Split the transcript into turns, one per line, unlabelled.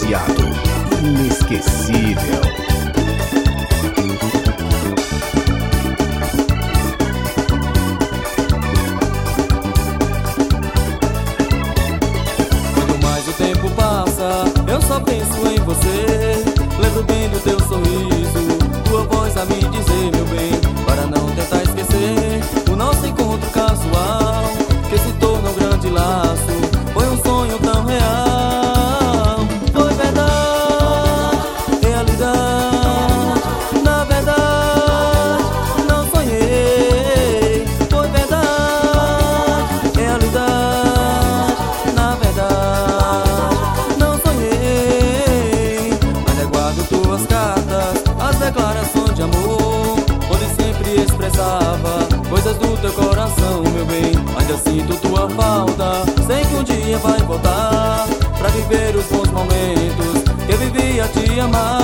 diferenciado, inesquecível.
Quanto mais o tempo passa, eu só penso em você. Lembro bem do teu sorriso, tua voz a me dizer, meu bem, para não tentar esquecer o nosso encontro casual, que se tornou um grande laço. Foi um sonho tão real. Foi verdade, realidade. Na verdade, não sonhei. Foi verdade, realidade. Na verdade, não sonhei. Ainda guardo tuas cartas, as declarações de amor, onde sempre expressava coisas do teu coração, meu bem. Ainda sinto tua falta, sei que um dia vai voltar pra viver os bons momentos que eu vivi a te amar.